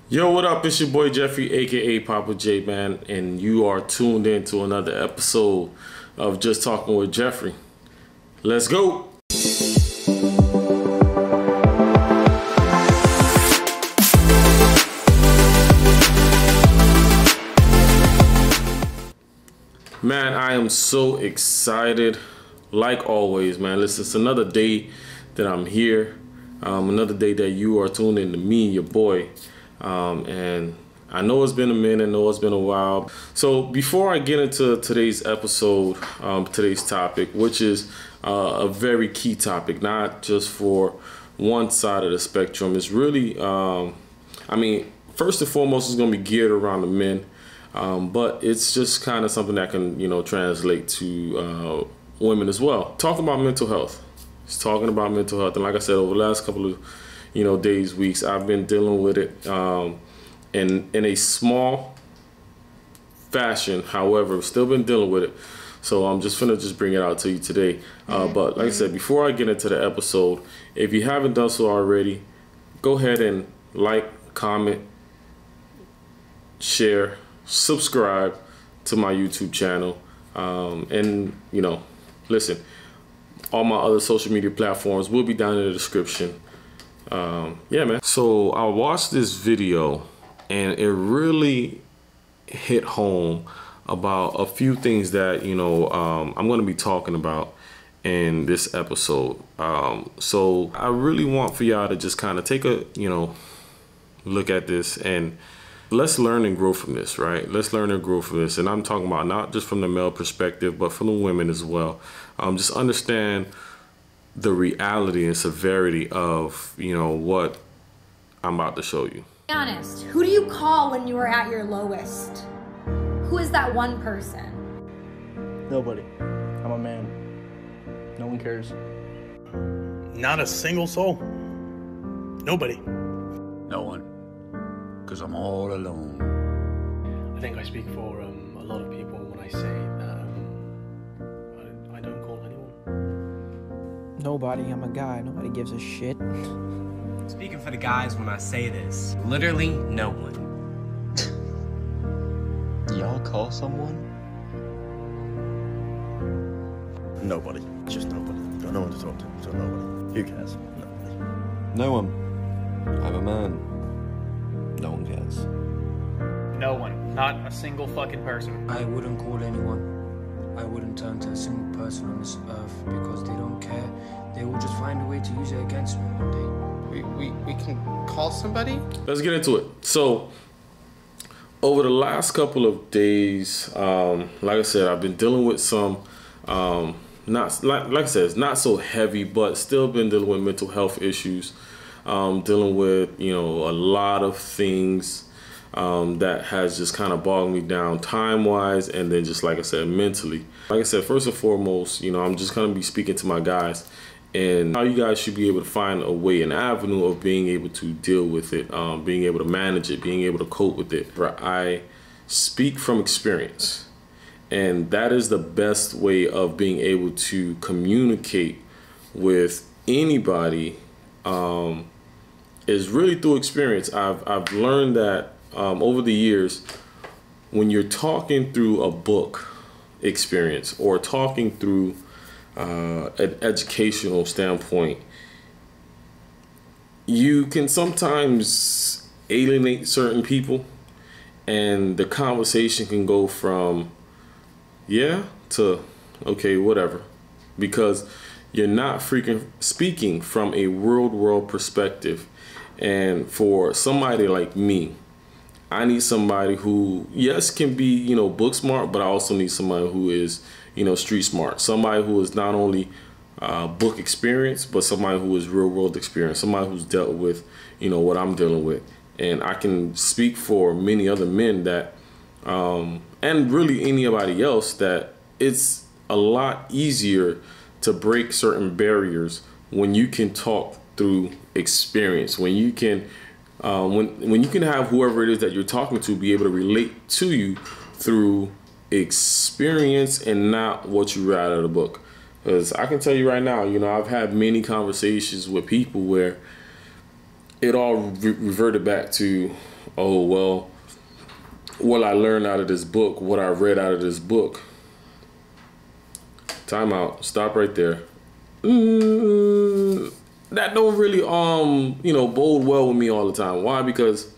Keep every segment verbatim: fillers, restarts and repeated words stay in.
Yo, what up? It's your boy Jeffrey, aka Papa J, man, and you are tuned in to another episode of Just Talking with Jeffrey. Let's go. Man, I am so excited. Like always, man. Listen, it's another day that I'm here. Um, another day that you are tuned in to me, your boy. Um, and I know it's been a minute, I know it's been a while. So before I get into today's episode, um, today's topic, which is uh, a very key topic, not just for one side of the spectrum. It's really, um, I mean, first and foremost, it's going to be geared around the men. Um, but it's just kind of something that can, you know, translate to uh, women as well. Talking about mental health. It's talking about mental health. And like I said, over the last couple of you know, days, weeks, I've been dealing with it um, in in a small fashion. However, still been dealing with it. So I'm just gonna just bring it out to you today. Uh, but like I said, before I get into the episode, if you haven't done so already, go ahead and like, comment, share, subscribe to my YouTube channel, um, and you know, listen. All my other social media platforms will be down in the description. Um, yeah, man. So I watched this video and it really hit home about a few things that, you know, um, I'm going to be talking about in this episode. Um, so I really want for y'all to just kind of take a, you know, look at this and let's learn and grow from this, right? Let's learn and grow from this. And I'm talking about not just from the male perspective, but from the women as well. Um, just understand the reality and severity of, you know, what I'm about to show you. Be honest, who do you call when you are at your lowest? Who is that one person? Nobody. I'm a man. No one cares. Not a single soul. Nobody. No one. Because I'm all alone. I think I speak for um, a lot of people when I say that um, I, I don't call anyone. Nobody. I'm a guy. Nobody gives a shit. Speaking for the guys when I say this, literally no one. Y'all call someone? Nobody. Just nobody. Got no one to talk to, so nobody. Who cares? Nobody. No one. I'm a man. No one cares. No one. Not a single fucking person. I wouldn't call anyone. I wouldn't turn to a single person on this earth because they don't care. They will just find a way to use it against me one day. We, we, we can call somebody? Let's get into it. So, over the last couple of days, um, like I said, I've been dealing with some, um, not like, like I said, it's not so heavy, but still been dealing with mental health issues. Um, dealing with, you know, a lot of things um, that has just kind of bogged me down time-wise, and then just like I said, mentally. Like I said, first and foremost, you know, I'm just going to be speaking to my guys and how you guys should be able to find a way, an avenue of being able to deal with it, um, being able to manage it, being able to cope with it. I speak from experience, and that is the best way of being able to communicate with anybody. Um, is really through experience. I've, I've learned that um, over the years, when you're talking through a book experience or talking through uh, an educational standpoint, you can sometimes alienate certain people, and the conversation can go from yeah to okay, whatever, because you're not freaking speaking from a world world perspective. And for somebody like me, I need somebody who, yes, can be, you know, book smart, but I also need somebody who is, you know, street smart. Somebody who is not only uh, book experience, but somebody who is real world experience. Somebody who's dealt with, you know, what I'm dealing with. And I can speak for many other men that, um, and really anybody else, that it's a lot easier to break certain barriers when you can talk through experience, when you can uh, when when you can have whoever it is that you're talking to be able to relate to you through experience and not what you read out of the book. Because I can tell you right now, you know, I've had many conversations with people where it all re reverted back to, oh, well, what I learned out of this book, what I read out of this book. Time out. Stop right there. Mm, that don't really, um, you know, bode well with me all the time. Why? Because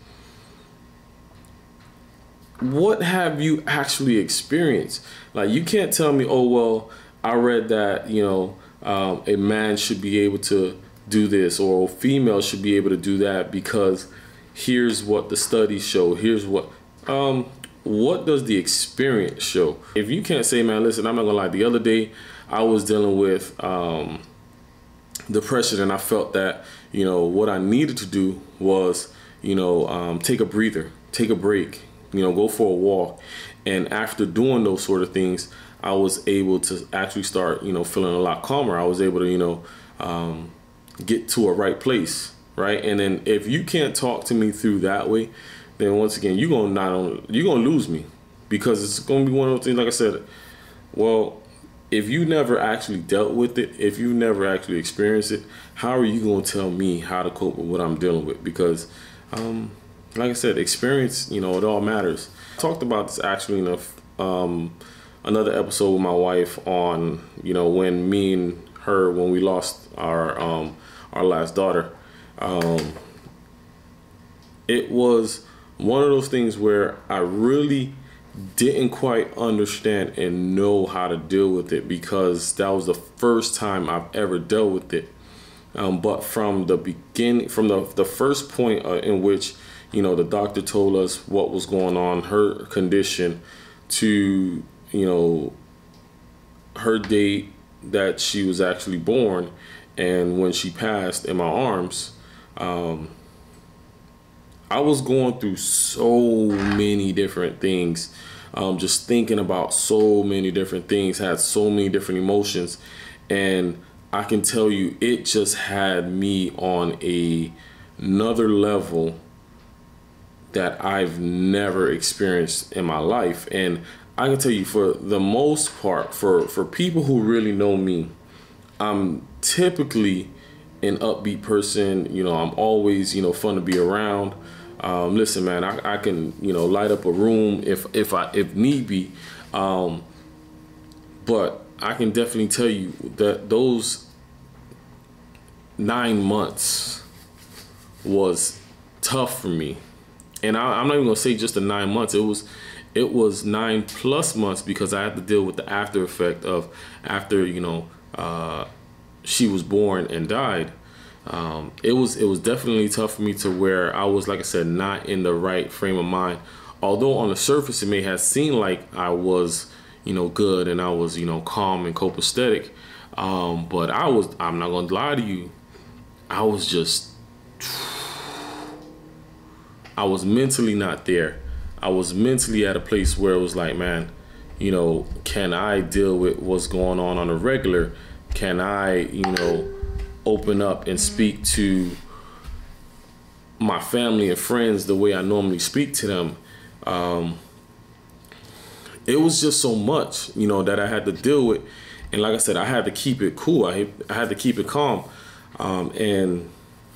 what have you actually experienced? Like, you can't tell me, oh, well, I read that, you know, um, a man should be able to do this, or a female should be able to do that because here's what the studies show. Here's what, um, what does the experience show? If you can't say, man, listen, I'm not gonna lie. The other day I was dealing with um, depression, and I felt that, you know, what I needed to do was, you know, um, take a breather, take a break, you know, go for a walk. And after doing those sort of things, I was able to actually start, you know, feeling a lot calmer. I was able to, you know, um, get to a right place, right? And then if you can't talk to me through that way, then once again, you're gonna not only, you're gonna lose me, because it's gonna be one of those things. Like I said, well, if you never actually dealt with it, if you never actually experienced it, how are you gonna tell me how to cope with what I'm dealing with? Because, um, like I said, experience, you know, it all matters. I talked about this actually in a, um, another episode with my wife on, you know, when me and her, when we lost our um, our last daughter. Um, it was one of those things where I really didn't quite understand and know how to deal with it, because that was the first time I've ever dealt with it. Um, but from the beginning, from the, the first point uh, in which, you know, the doctor told us what was going on, her condition, to, you know, her date that she was actually born, and when she passed in my arms, um, I was going through so many different things, um, just thinking about so many different things, had so many different emotions. And I can tell you, it just had me on a, another level that I've never experienced in my life. And I can tell you, for the most part, for, for people who really know me, I'm typically an upbeat person. You know, I'm always, you know, fun to be around. Um, listen, man, I, I can, you know, light up a room if if I if need be. Um, but I can definitely tell you that those nine months was tough for me. And I, I'm not even gonna say just the nine months. It was, it was nine plus months, because I had to deal with the after effect of after, you know, uh, she was born and died. Um, it was it was definitely tough for me, to where I was, like I said, not in the right frame of mind. Although on the surface it may have seemed like I was, you know, good, and I was, you know, calm and copacetic. Um, but I was, I'm not gonna lie to you, I was just, I was mentally not there. I was mentally at a place where it was like, man, you know, can I deal with what's going on on a regular? Can I, you know, open up and speak to my family and friends the way I normally speak to them? Um, it was just so much, you know, that I had to deal with. And like I said, I had to keep it cool. I, I had to keep it calm. Um, and,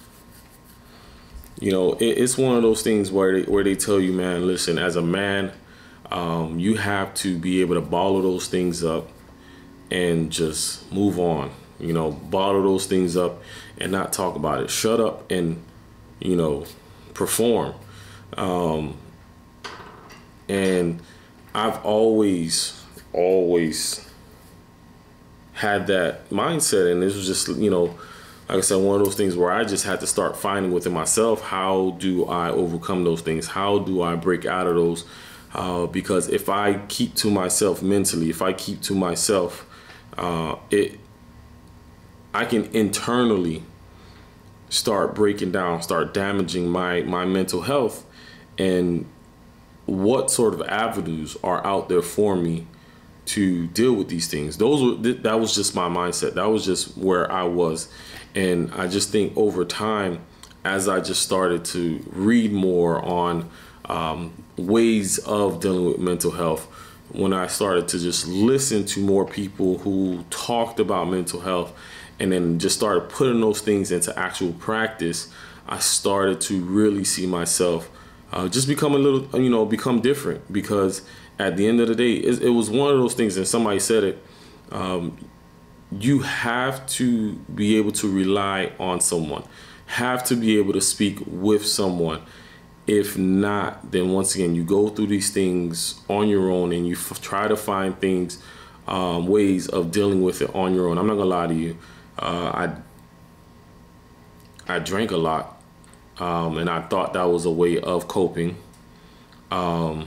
you know, it, it's one of those things where they, where they tell you, man, listen, as a man, um, you have to be able to bottle those things up and just move on. You know, bottle those things up and not talk about it. Shut up and, you know, perform. Um, and I've always, always had that mindset. And this was just, you know, like I said, one of those things where I just had to start finding within myself, how do I overcome those things? How do I break out of those? Uh, because if I keep to myself mentally, if I keep to myself, uh, it, I can internally start breaking down, start damaging my, my mental health. And what sort of avenues are out there for me to deal with these things? Those were, that was just my mindset. That was just where I was. And I just think over time, as I just started to read more on um, ways of dealing with mental health, when I started to just listen to more people who talked about mental health, and then just started putting those things into actual practice, I started to really see myself uh, just become a little, you know, become different. Because at the end of the day, it, it was one of those things, and somebody said it, um, you have to be able to rely on someone, have to be able to speak with someone. If not, then once again, you go through these things on your own, and you f- try to find things, um, ways of dealing with it on your own. I'm not gonna lie to you. Uh, I I drank a lot, um, and I thought that was a way of coping. Um,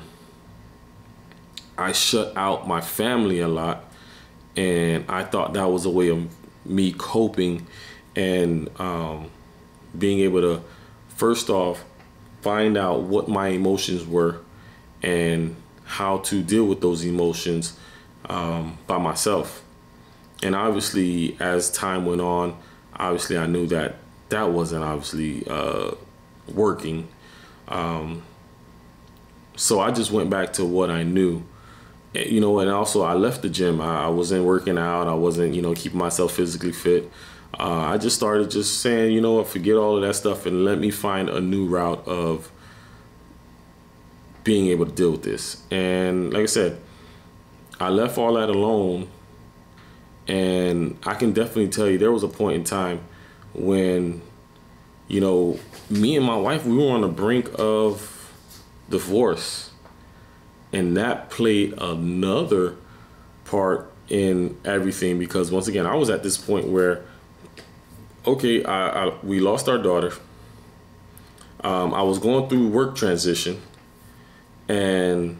I shut out my family a lot, and I thought that was a way of me coping and um, being able to, first off, find out what my emotions were and how to deal with those emotions um, by myself. And obviously, as time went on, obviously I knew that that wasn't obviously uh, working. Um, so I just went back to what I knew. You know, and also I left the gym. I, I wasn't working out. I wasn't, you know, keeping myself physically fit. Uh, I just started just saying, you know what, forget all of that stuff and let me find a new route of being able to deal with this. And like I said, I left all that alone. And I can definitely tell you there was a point in time when, you know, me and my wife, we were on the brink of divorce. And that played another part in everything, because once again, I was at this point where, okay, I, I, we lost our daughter. Um, I was going through work transition, and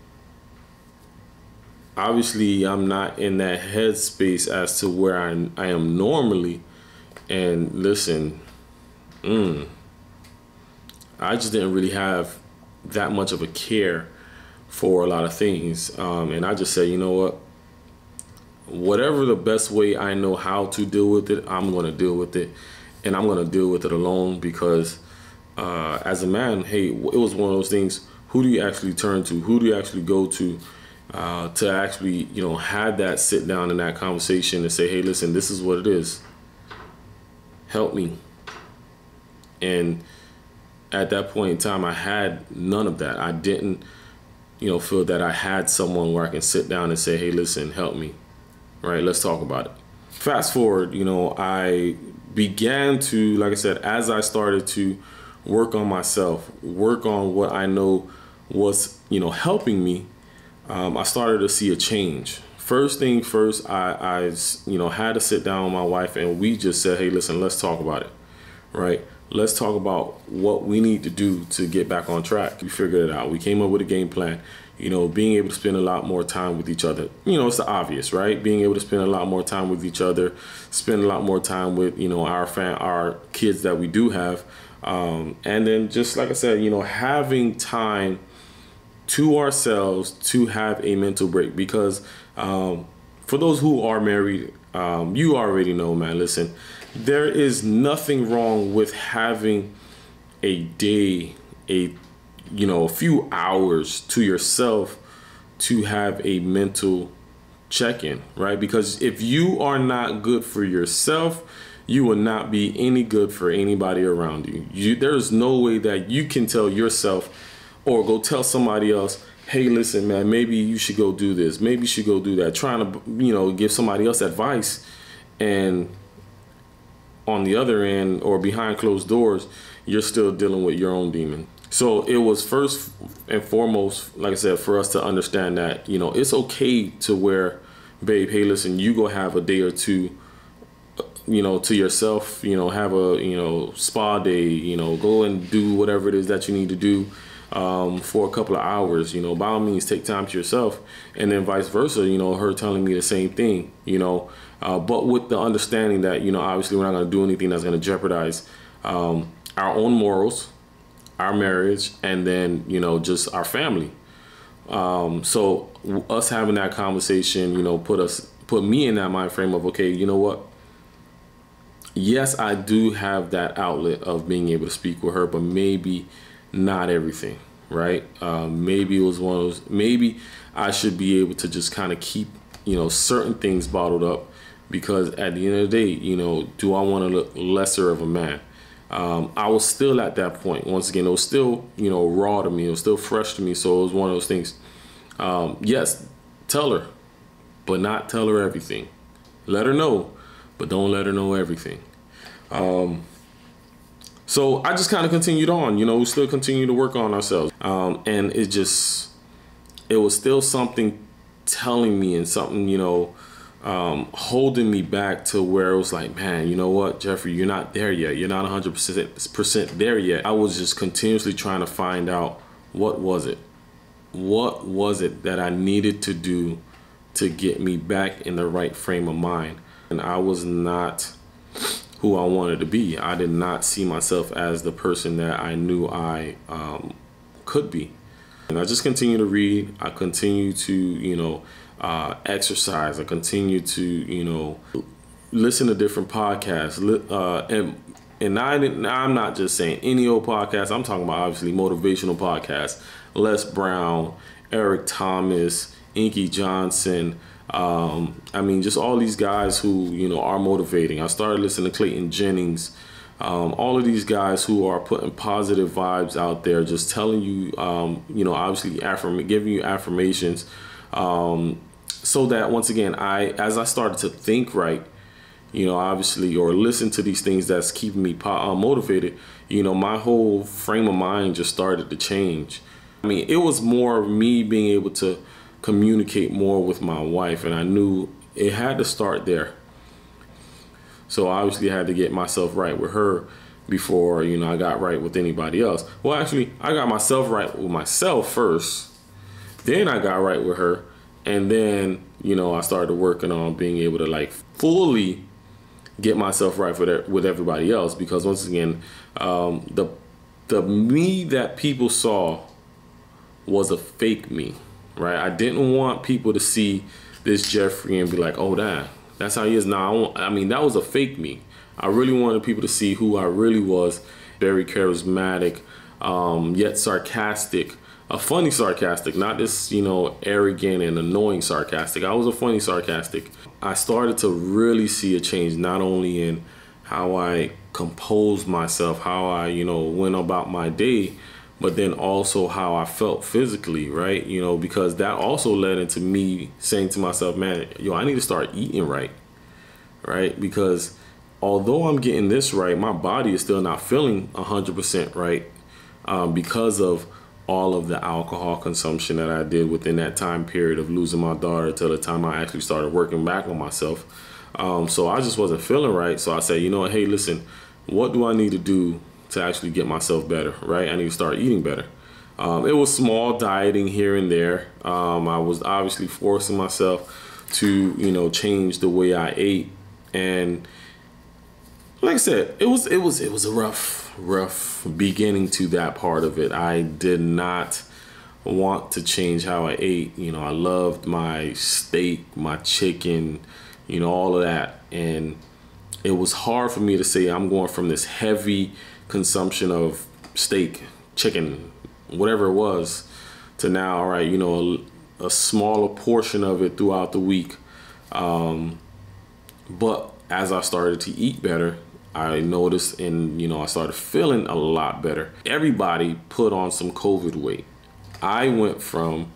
obviously I'm not in that headspace as to where I, I am normally. And listen, mm, I just didn't really have that much of a care for a lot of things. Um, and I just said, you know what, whatever the best way I know how to deal with it, I'm going to deal with it. And I'm going to deal with it alone, because uh, as a man, hey, it was one of those things. Who do you actually turn to? Who do you actually go to uh, to actually, you know, have that sit down in that conversation and say, hey, listen, this is what it is. Help me. And at that point in time, I had none of that. I didn't, you know, feel that I had someone where I can sit down and say, hey, listen, help me. Right? Let's talk about it. Fast forward, you know, I began to, like I said, as I started to work on myself, work on what I know was, you know, helping me, um, I started to see a change. First thing first, I, I, you know, had to sit down with my wife, and we just said, hey, listen, let's talk about it. Right? Let's talk about what we need to do to get back on track. We figured it out. We came up with a game plan, you know, being able to spend a lot more time with each other. You know, it's the obvious, right? Being able to spend a lot more time with each other, spend a lot more time with, you know, our fan, our kids that we do have. Um, and then just like I said, you know, having time to ourselves to have a mental break. Because um, for those who are married, um, you already know, man, listen, there is nothing wrong with having a day, a, you know, a few hours to yourself to have a mental check-in, right? Because if you are not good for yourself, you will not be any good for anybody around you. You there's no way that you can tell yourself or go tell somebody else, hey, listen, man, maybe you should go do this. Maybe you should go do that. Trying to, you know, give somebody else advice, and on the other end or behind closed doors, you're still dealing with your own demon. So it was first and foremost, like I said, for us to understand that, you know, it's okay to where, babe, hey, listen, you go have a day or two, you know, to yourself, you know, have a, you know, spa day, you know, go and do whatever it is that you need to do um, for a couple of hours, you know, by all means, take time to yourself. And then vice versa, you know, her telling me the same thing, you know, uh, but with the understanding that, you know, obviously we're not going to do anything that's going to jeopardize um, our own morals, our marriage, and then, you know, just our family. Um, so us having that conversation, you know, put us, put me in that mind frame of, okay, you know what? Yes, I do have that outlet of being able to speak with her, but maybe not everything, right? Uh, maybe it was one of those, maybe I should be able to just kind of keep, you know, certain things bottled up, because at the end of the day, you know, do I want to look lesser of a man? um, I was still at that point. Once again, it was still, you know, raw to me. It was still fresh to me. So it was one of those things. Um, yes, tell her, but not tell her everything. Let her know, but don't let her know everything. Um, so I just kind of continued on, you know, we still continue to work on ourselves. Um, and it just, it was still something telling me and something, you know, um, holding me back to where it was like, man, you know what, Jeffrey, you're not there yet. You're not one hundred percent there yet. I was just continuously trying to find out, what was it? What was it that I needed to do to get me back in the right frame of mind? And I was not who I wanted to be. I did not see myself as the person that I knew I um, could be. And I just continue to read. I continue to, you know, uh, exercise. I continue to, you know, listen to different podcasts. Uh, and and I didn't, I'm not just saying any old podcast. I'm talking about obviously motivational podcasts. Les Brown, Eric Thomas, Inky Johnson. Um, I mean, just all these guys who, you know, are motivating. I started listening to Clayton Jennings. Um, all of these guys who are putting positive vibes out there, just telling you, um, you know, obviously affirm, giving you affirmations, um, so that once again, I, as I started to think right, you know, obviously, or listen to these things that's keeping me po- uh, motivated, you know, my whole frame of mind just started to change. I mean, it was more of me being able to communicate more with my wife, and I knew it had to start there. So obviously I had to get myself right with her before, you know, I got right with anybody else. Well, actually, I got myself right with myself first. Then I got right with her. And then, you know, I started working on being able to like fully get myself right with, with everybody else. Because once again, um, the, the me that people saw was a fake me, right? I didn't want people to see this Jeffrey and be like, oh, damn. That's how he is now. I mean, that was a fake me. I really wanted people to see who I really was. Very charismatic, um, yet sarcastic. A funny sarcastic, not this, you know, arrogant and annoying sarcastic. I was a funny sarcastic. I started to really see a change, not only in how I composed myself, how I, you know, went about my day, but then also how I felt physically, right? You know, because that also led into me saying to myself, man, yo, I need to start eating right, right? Because although I'm getting this right, my body is still not feeling one hundred percent right um, because of all of the alcohol consumption that I did within that time period of losing my daughter till the time I actually started working back on myself. Um, so I just wasn't feeling right. So I said, you know what, hey, listen, what do I need to do to actually get myself better, right? I need to start eating better. Um, it was small dieting here and there. Um, I was obviously forcing myself to, you know, change the way I ate. And like I said, it was, it was, it was a rough, rough beginning to that part of it. I did not want to change how I ate. You know, I loved my steak, my chicken, you know, all of that. And it was hard for me to say I'm going from this heavy consumption of steak, chicken, whatever it was, to now, all right, you know, a, a smaller portion of it throughout the week. Um, but as I started to eat better, I noticed, and you know, I started feeling a lot better. Everybody put on some COVID weight. I went from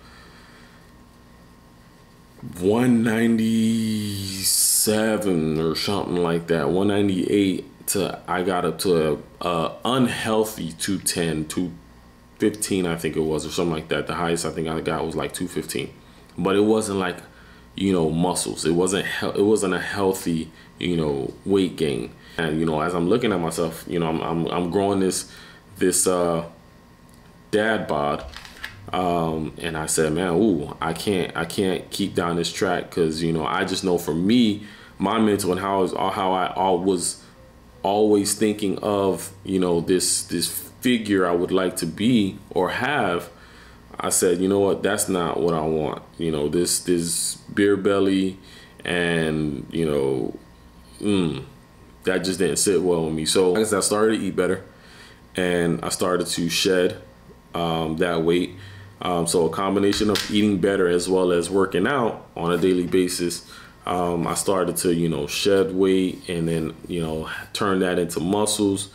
one ninety-seven or something like that, one ninety-eight, to I got up to a, a unhealthy two ten, two fifteen, I think it was, or something like that. The highest I think I got was like two fifteen, but it wasn't like, you know, muscles. It wasn't it wasn't a healthy, you know, weight gain. And you know, as I'm looking at myself, you know, I'm I'm, I'm growing this this uh, dad bod. Um, and I said, man, ooh, I can't, I can't keep down this track, because you know, I just know for me, my mental and how I was, how I all was always thinking of, you know, this this figure I would like to be or have. I said, you know what, that's not what I want. You know, this this beer belly, and you know, mm, that just didn't sit well with me. So I guess I started to eat better, and I started to shed um, that weight. Um, so a combination of eating better as well as working out on a daily basis, um, I started to, you know, shed weight, and then, you know, turn that into muscles.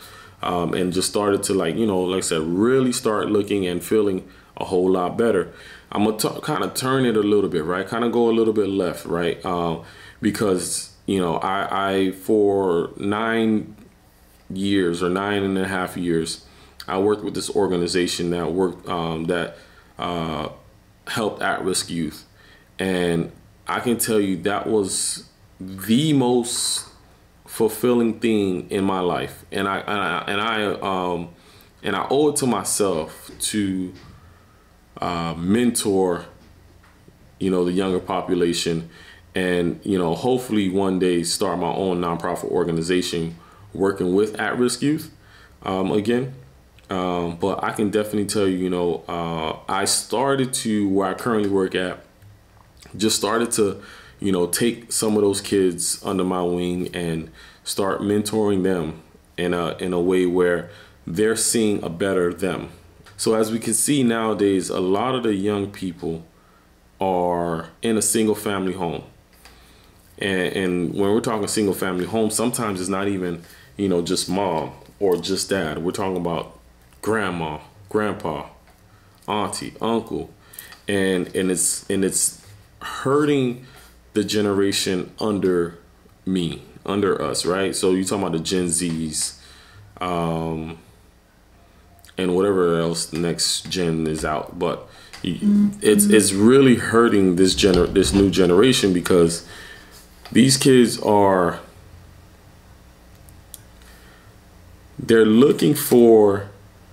um, and just started to, like, you know, like I said, really start looking and feeling a whole lot better. I'm going to kind of turn it a little bit, right? Kind of go a little bit left, right? Um, because, you know, I, I, for nine years or nine and a half years, I worked with this organization that worked, um, that uh, helped at-risk youth. And I can tell you that was the most fulfilling thing in my life. And I, and I, and I, um, and I owe it to myself to uh, mentor, you know, the younger population, and, you know, hopefully one day start my own nonprofit organization working with at-risk youth um, again. Um, but I can definitely tell you, you know, uh, I started to, where I currently work at, just started to, you know, take some of those kids under my wing and start mentoring them in a, in a way where they're seeing a better them. So as we can see nowadays, a lot of the young people are in a single family home. And, and when we're talking single family home, sometimes it's not even, you know, just mom or just dad. We're talking about grandma, grandpa, auntie, uncle. And, and it's, and it's hurting the generation under me, under us, right? So you're talking about the Gen Zs, um, and whatever else the next gen is out, but mm-hmm. it's it's really hurting this gener this new generation, because these kids are, they're looking for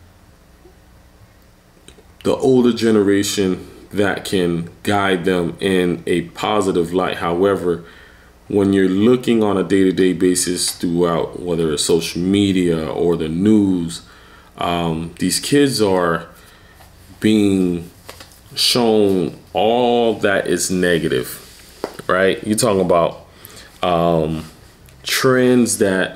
the older generation that can guide them in a positive light. However, when you're looking on a day-to-day basis throughout, whether it's social media or the news, um, these kids are being shown all that is negative, right? You're talking about um, trends that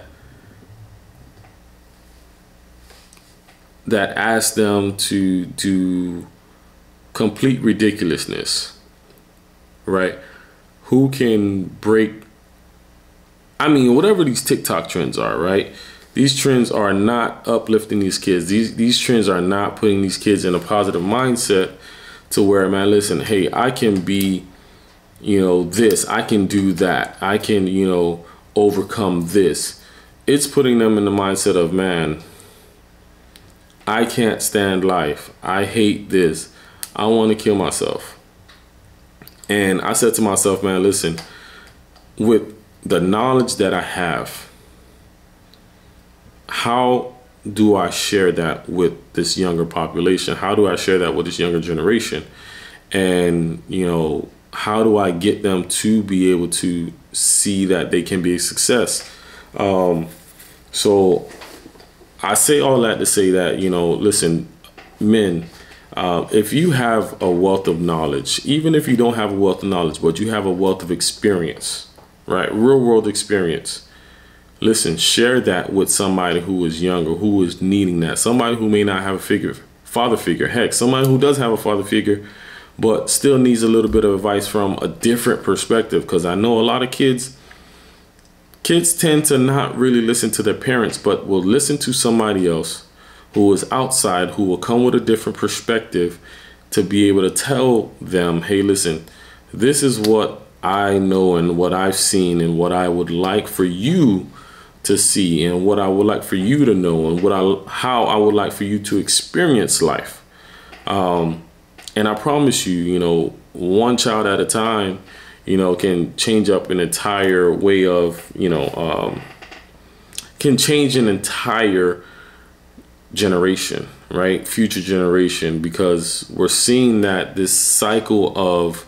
that ask them to do complete ridiculousness, right? Who can break, I mean, whatever these TikTok trends are, right? These trends are not uplifting these kids. These these trends are not putting these kids in a positive mindset to where, man, listen, hey, I can be, you know, this, I can do that, I can, you know, overcome this. It's putting them in the mindset of, man, I can't stand life. I hate this. I want to kill myself. And I said to myself, man, listen, with the knowledge that I have, how do I share that with this younger population? How do I share that with this younger generation? And, you know, how do I get them to be able to see that they can be a success? Um, so I say all that to say that, you know, listen, men, uh, if you have a wealth of knowledge, even if you don't have a wealth of knowledge, but you have a wealth of experience, right? Real world experience. Listen, share that with somebody who is younger, who is needing that. Somebody who may not have a figure, father figure. Heck, somebody who does have a father figure, but still needs a little bit of advice from a different perspective. Because I know a lot of kids, kids tend to not really listen to their parents, but will listen to somebody else who is outside, who will come with a different perspective to be able to tell them, hey, listen, this is what I know and what I've seen and what I would like for you to see and what I would like for you to know and what I, how I would like for you to experience life. Um, and I promise you, you know, one child at a time, you know, can change up an entire way of, you know, um, can change an entire generation, right? Future generation, because we're seeing that this cycle of,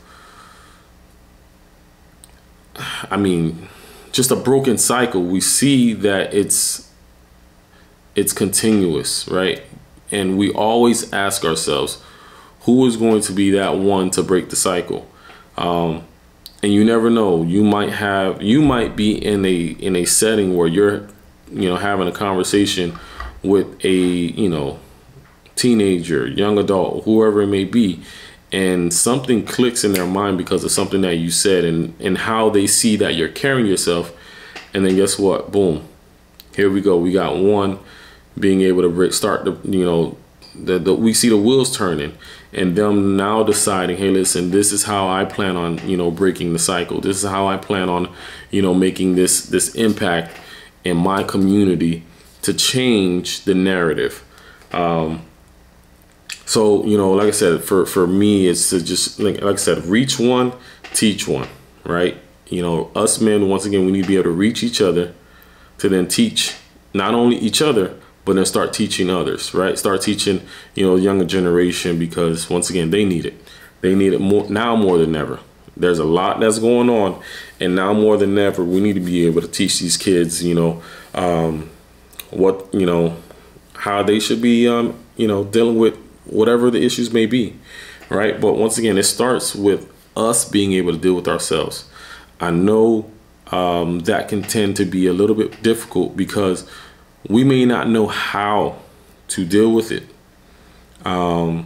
I mean, just a broken cycle. We see that it's it's continuous, right? And we always ask ourselves, who is going to be that one to break the cycle? Um, and you never know. You might have, you might be in a in a setting where you're, you know, having a conversation with a, you know, teenager, young adult, whoever it may be, and something clicks in their mind because of something that you said and, and how they see that you're carrying yourself. And then guess what? Boom. Here we go. We got one being able to break, start the, you know, the, the we see the wheels turning, and them now deciding, hey, listen, this is how I plan on, you know, breaking the cycle. This is how I plan on, you know, making this this impact in my community to change the narrative. Um, so, you know, like I said, for, for me, it's to just, like, like I said, reach one, teach one, right? You know, us men, once again, we need to be able to reach each other to then teach not only each other, but then start teaching others, right? Start teaching, you know, younger generation, because once again, they need it. They need it more now more than ever. There's a lot that's going on, and now more than ever, we need to be able to teach these kids, you know, um, what, you know, how they should be, um, you know, dealing with whatever the issues may be, right? But once again, it starts with us being able to deal with ourselves. I know um, that can tend to be a little bit difficult because we may not know how to deal with it. Um,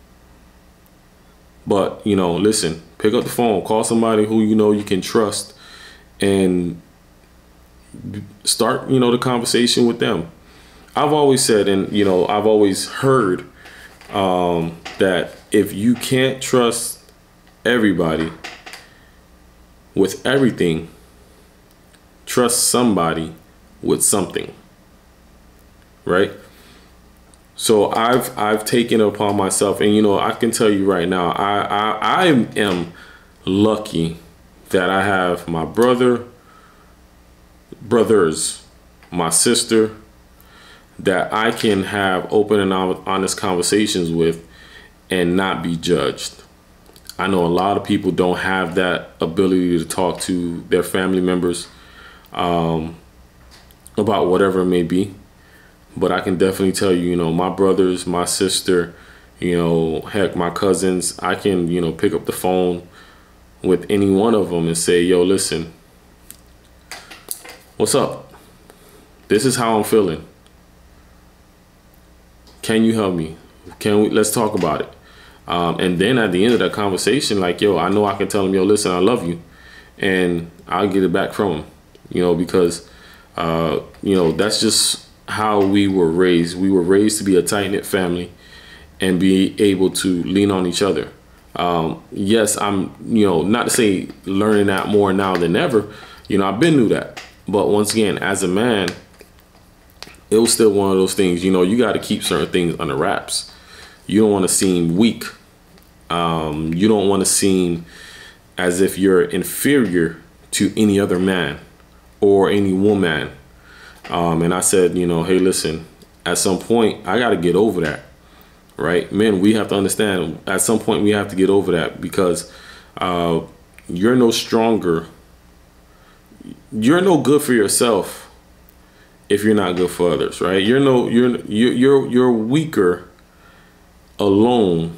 but, you know, listen, pick up the phone, call somebody who you know you can trust, and start, you know, the conversation with them. I've always said, and, you know, I've always heard um, that if you can't trust everybody with everything, trust somebody with something, right? So I've I've taken it upon myself, and, you know, I can tell you right now, I I, I am lucky that I have my brother, brothers, my sister, that I can have open and honest conversations with and not be judged. I know a lot of people don't have that ability to talk to their family members um, about whatever it may be. But I can definitely tell you, you know, my brothers, my sister, you know, heck, my cousins, I can, you know, pick up the phone with any one of them and say, yo, listen, what's up? This is how I'm feeling. Can you help me? Can we, let's talk about it. Um, and then at the end of that conversation, like, yo, I know I can tell him, yo, listen, I love you. And I'll get it back from him, you know, because, uh, you know, that's just how we were raised. We were raised to be a tight-knit family and be able to lean on each other. Um, yes, I'm, you know, not to say learning that more now than ever. You know, I've been through that. But once again, as a man, it was still one of those things, you know, you got to keep certain things under wraps. You don't want to seem weak. Um, you don't want to seem as if you're inferior to any other man or any woman. Um, and I said, you know, hey, listen, at some point, I got to get over that, right? Men, we have to understand, at some point, we have to get over that, because uh, you're no stronger. You're no good for yourself if you're not good for others, right? You're no, you're you're you're, you're weaker alone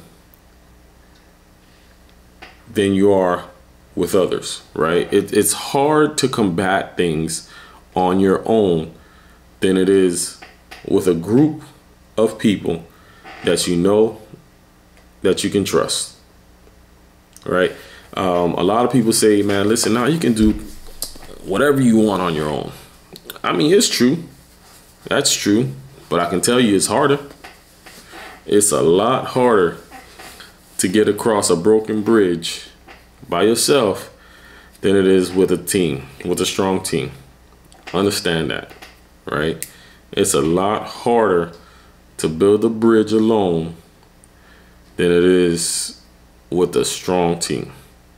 than you are with others, right? It, it's hard to combat things on your own than it is with a group of people that you know, that you can trust, right? Um, a lot of people say, man, listen, now you can do whatever you want on your own. I mean, it's true. That's true. But I can tell you it's harder. It's a lot harder to get across a broken bridge by yourself than it is with a team, with a strong team. Understand that, right? It's a lot harder to build a bridge alone than it is with a strong team.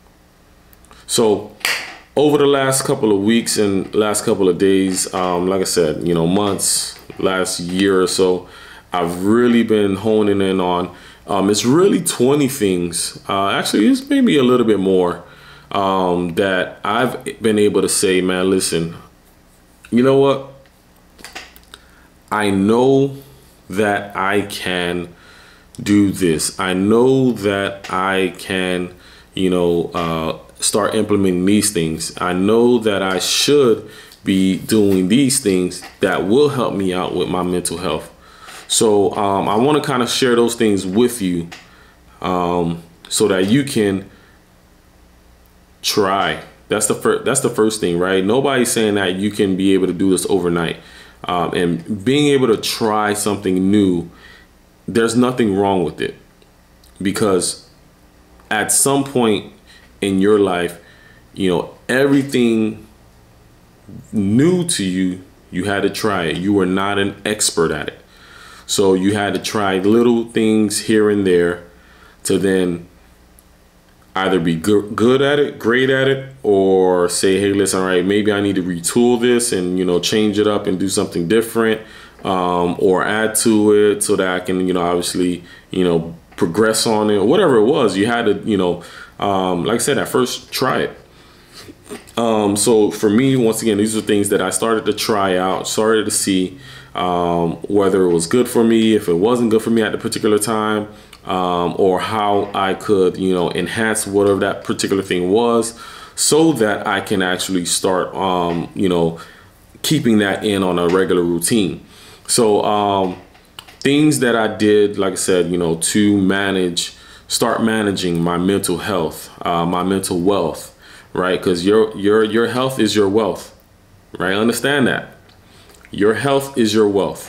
So over the last couple of weeks and last couple of days, um, like I said, you know, months, last year or so, I've really been honing in on, um, it's really twenty things. Uh, actually, it's maybe a little bit more um, that I've been able to say, man, listen, you know what? I know that I can do this. I know that I can, you know, uh, start implementing these things. I know that I should be doing these things that will help me out with my mental health. So um, I want to kind of share those things with you um, so that you can try. That's the first. That's the first thing, right? Nobody's saying that you can be able to do this overnight. Um, and being able to try something new, there's nothing wrong with it, because at some point in your life, you know, everything new to you, you had to try it. You were not an expert at it. So you had to try little things here and there to then either be good, good at it, great at it, or say, hey, listen, all right, maybe I need to retool this and, you know, change it up and do something different, um, or add to it so that I can, you know, obviously, you know, progress on it, or whatever it was. You had to, you know, um, like I said, at first, try it. Um, so for me, once again, these are things that I started to try out, started to see um, whether it was good for me, if it wasn't good for me at the particular time, um, or how I could, you know, enhance whatever that particular thing was, so that I can actually start, um, you know, keeping that in on a regular routine. So um, things that I did, like I said, you know, to manage, start managing my mental health, uh, my mental wealth, right? Because your your your health is your wealth, right? Understand that. Your health is your wealth.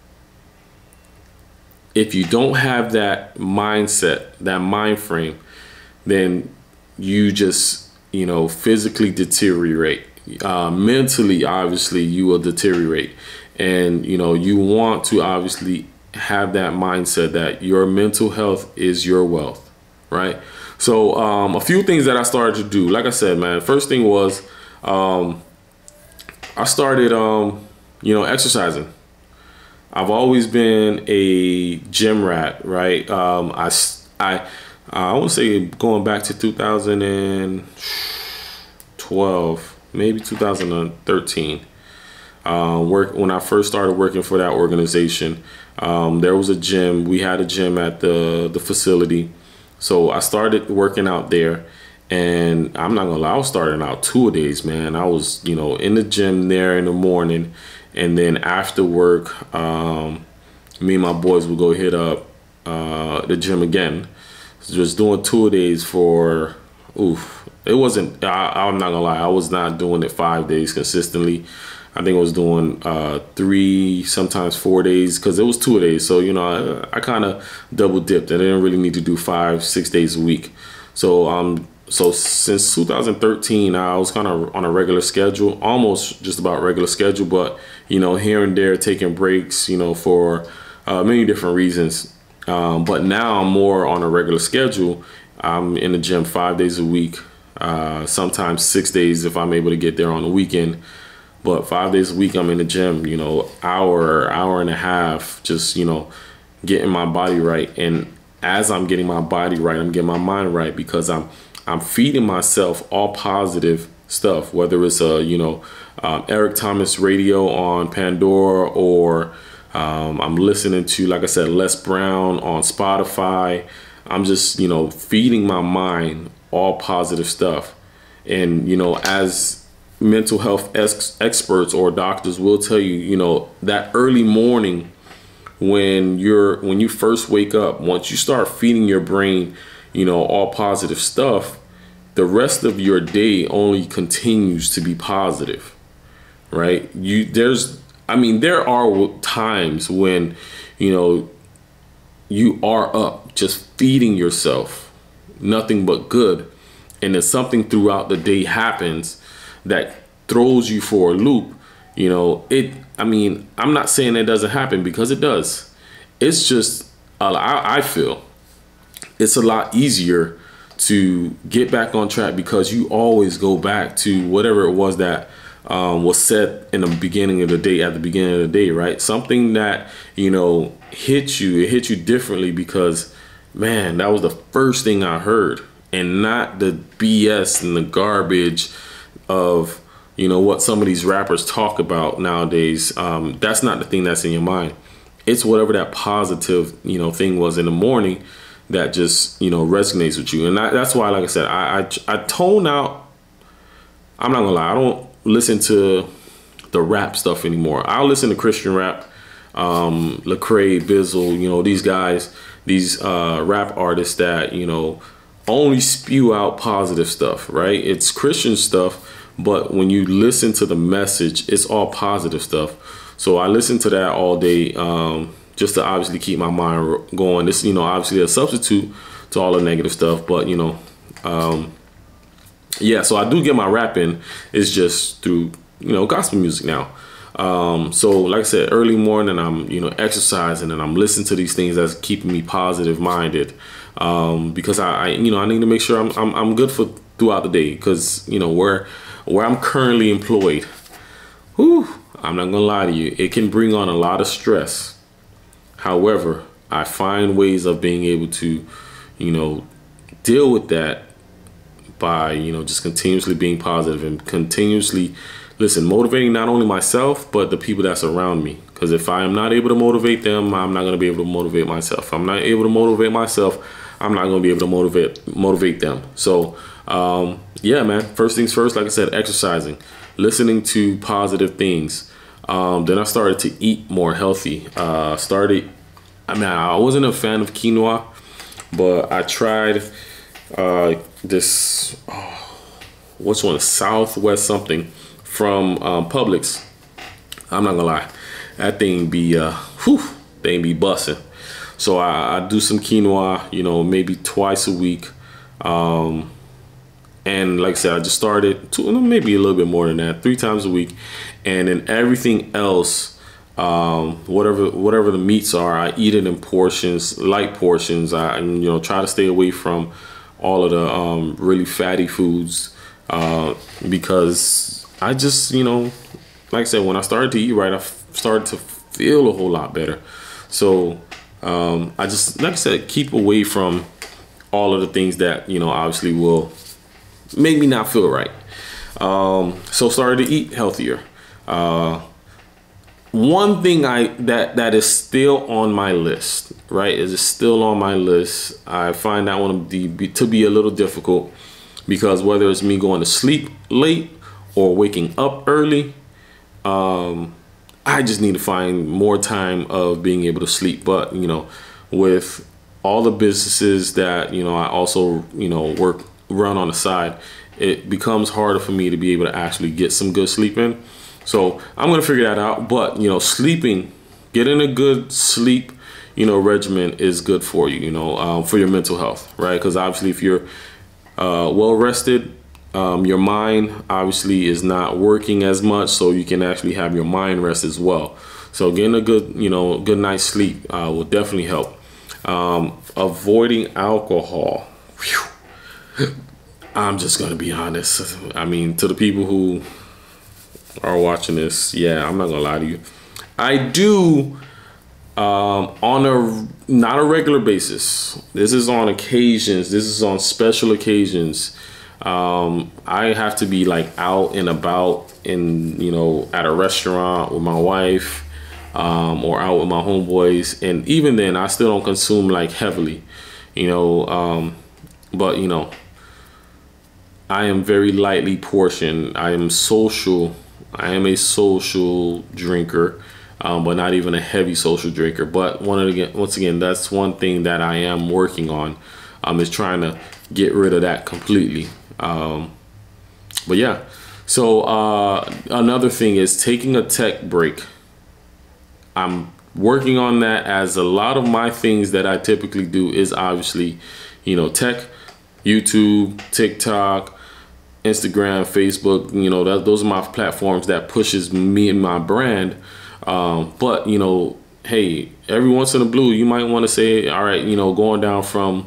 If you don't have that mindset, that mind frame, then you just, you know, physically deteriorate. Uh, mentally, obviously, you will deteriorate. And, you know, you want to obviously have that mindset that your mental health is your wealth, right? So um, a few things that I started to do, like I said, man, first thing was um, I started, um, you know, exercising. I've always been a gym rat, right? Um, I, I, I want to say going back to two thousand twelve, maybe two thousand thirteen. Uh, work when I first started working for that organization. Um, there was a gym. We had a gym at the the facility, so I started working out there. And I'm not gonna lie, I was starting out two a days, man. I was, you know, in the gym there in the morning, and then after work, um, me and my boys would go hit up uh, the gym again. So just doing two a days for, oof, it wasn't. I, I'm not gonna lie, I was not doing it five days consistently. I think I was doing uh, three, sometimes four days, because it was two a days. So, you know, I, I kind of double dipped. I didn't really need to do five, six days a week. So, um, so since two thousand thirteen, I was kind of on a regular schedule, almost just about regular schedule, but, you know, here and there taking breaks, you know, for uh, many different reasons. Um, but now I'm more on a regular schedule. I'm in the gym five days a week, uh, sometimes six days if I'm able to get there on the weekend. But five days a week, I'm in the gym, you know, hour, hour and a half, just, you know, getting my body right. And as I'm getting my body right, I'm getting my mind right, because I'm I'm feeding myself all positive stuff, whether it's a, you know, um, Eric Thomas radio on Pandora, or um, I'm listening to, like I said, Les Brown on Spotify. I'm just, you know, feeding my mind all positive stuff. And, you know, as mental health ex experts or doctors will tell you, you know, that early morning when you're when you first wake up, once you start feeding your brain, you know, all positive stuff, the rest of your day only continues to be positive, right? You there's I mean, there are times when, you know, you are up just feeding yourself nothing but good, and then something throughout the day happens that throws you for a loop. You know, it, I mean, I'm not saying it doesn't happen, because it does. It's just, uh, I, I feel it's a lot easier to get back on track, because you always go back to whatever it was that um, was said in the beginning of the day, at the beginning of the day, right? Something that, you know, hit you, it hit you differently because, man, that was the first thing I heard, and not the B S and the garbage of, you know, what some of these rappers talk about nowadays. Um, that's not the thing that's in your mind. It's whatever that positive, you know, thing was in the morning that just, you know, resonates with you. And that, that's why, like I said, I, I, I tone out. I'm not gonna lie, I don't listen to the rap stuff anymore. I'll listen to Christian rap, um, Lecrae, Bizzle, you know, these guys, these uh, rap artists that, you know, only spew out positive stuff, right? It's Christian stuff, but when you listen to the message, it's all positive stuff. So I listen to that all day, um, just to obviously keep my mind going. This, you know, obviously a substitute to all the negative stuff, but you know, um, yeah. So I do get my rap in. It's just through, you know, gospel music now. Um, so like I said, early morning, I'm, you know, exercising and I'm listening to these things that's keeping me positive minded. Um, because I, I, you know, I need to make sure I'm, I'm, I'm good for throughout the day. Cause you know, where, where I'm currently employed, whew, I'm not gonna lie to you, it can bring on a lot of stress. However, I find ways of being able to, you know, deal with that by, you know, just continuously being positive and continuously, listen, motivating not only myself, but the people that's around me. Because if I am not able to motivate them, I'm not going to be able to motivate myself. If I'm not able to motivate myself, I'm not going to be able to motivate motivate them. So, um, yeah, man, first things first, like I said, exercising, listening to positive things. Um, then I started to eat more healthy. Uh, started, I mean, I wasn't a fan of quinoa, but I tried uh, this, oh, what's one, Southwest something from um, Publix. I'm not gonna lie, that thing be, uh, whew, they be busting. So I, I do some quinoa, you know, maybe twice a week. Um, and like I said, I just started, two, maybe a little bit more than that, three times a week. And then everything else, um, whatever whatever the meats are, I eat it in portions, light portions. I, you know, try to stay away from all of the um, really fatty foods uh, because I just, you know, like I said, when I started to eat right, I started to feel a whole lot better. So um, I just, like I said, keep away from all of the things that, you know, obviously will make me not feel right. Um, so started to eat healthier. Uh, one thing I that that is still on my list, right, is still on my list. I find that one to be, to be a little difficult because whether it's me going to sleep late or waking up early, um, I just need to find more time of being able to sleep. But, you know, with all the businesses that, you know, I also, you know, work, run on the side, it becomes harder for me to be able to actually get some good sleep in. So I'm going to figure that out. But, you know, sleeping, getting a good sleep, you know, regimen is good for you, you know, um, for your mental health, right? Because obviously if you're uh, well rested, um, your mind obviously is not working as much. So you can actually have your mind rest as well. So getting a good, you know, good night's sleep uh, will definitely help. Um, avoiding alcohol. Whew. I'm just going to be honest. I mean, to the people who are watching this, yeah, I'm not gonna lie to you, I do um on a not a regular basis. This is on occasions, this is on special occasions. um I have to be like out and about in, you know, at a restaurant with my wife, um or out with my homeboys, and even then I still don't consume like heavily, you know, um but you know, I am very lightly portioned. I am social. I am a social drinker, um, but not even a heavy social drinker. But one again, once again, that's one thing that I am working on, um, is trying to get rid of that completely. Um, but yeah, so uh, another thing is taking a tech break. I'm working on that, as a lot of my things that I typically do is obviously, you know, tech, YouTube, TikTok, Instagram, Facebook, you know, that, those are my platforms that pushes me and my brand. Um, but, you know, hey, every once in a blue, you might want to say, all right, you know, going down from